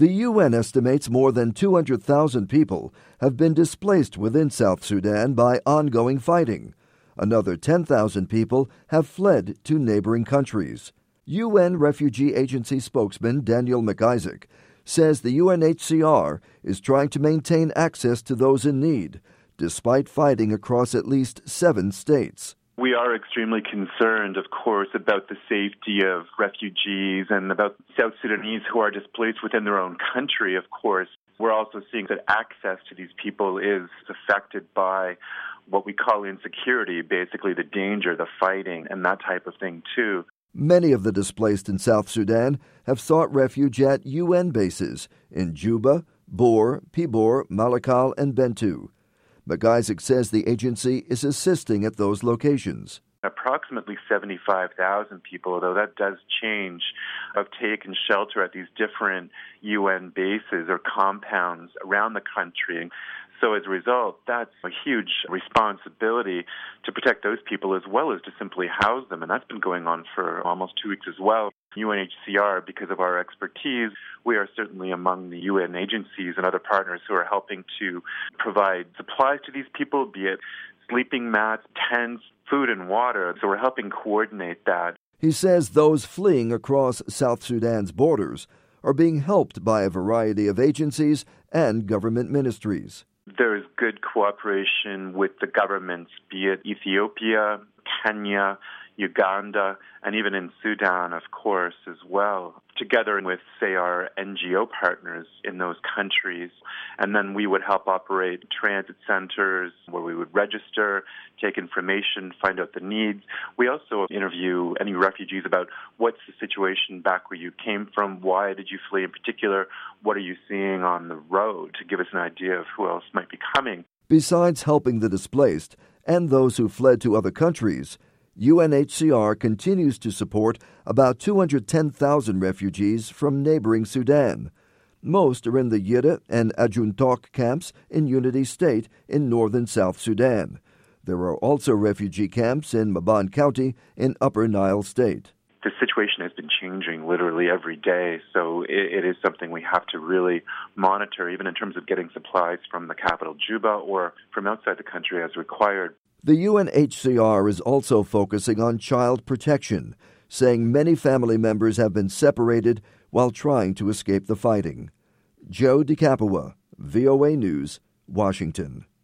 The UN estimates more than 200,000 people have been displaced within South Sudan by ongoing fighting. Another 10,000 people have fled to neighboring countries. UN Refugee Agency spokesman Daniel McIsaac says the UNHCR is trying to maintain access to those in need, despite fighting across at least 7 states. We are extremely concerned, of course, about the safety of refugees and about South Sudanese who are displaced within their own country, of course. We're also seeing that access to these people is affected by what we call insecurity, basically the danger, the fighting, and that type of thing, too. Many of the displaced in South Sudan have sought refuge at UN bases in Juba, Bor, Pibor, Malakal, and Bentiu. McIsaac says the agency is assisting at those locations. Approximately 75,000 people, though that does change, have taken shelter at these different UN bases or compounds around the country. So as a result, that's a huge responsibility to protect those people as well as to simply house them. And that's been going on for almost 2 weeks as well. UNHCR, because of our expertise, we are certainly among the UN agencies and other partners who are helping to provide supplies to these people, be it sleeping mats, tents, food and water. So we're helping coordinate that. He says those fleeing across South Sudan's borders are being helped by a variety of agencies and government ministries. There is good cooperation with the governments, be it Ethiopia, Kenya, Uganda, and even in Sudan, of course, as well, together with, say, our NGO partners in those countries. And then we would help operate transit centers where we would register, take information, find out the needs. We also interview any refugees about what's the situation back where you came from, why did you flee in particular, what are you seeing on the road, to give us an idea of who else might be coming. Besides helping the displaced and those who fled to other countries, UNHCR continues to support about 210,000 refugees from neighboring Sudan. Most are in the Yidda and Ajuntok camps in Unity State in northern South Sudan. There are also refugee camps in Maban County in Upper Nile State. The situation has been changing literally every day, so it is something we have to really monitor, even in terms of getting supplies from the capital, Juba, or from outside the country as required. The UNHCR is also focusing on child protection, saying many family members have been separated while trying to escape the fighting. Joe DeCapua, VOA News, Washington.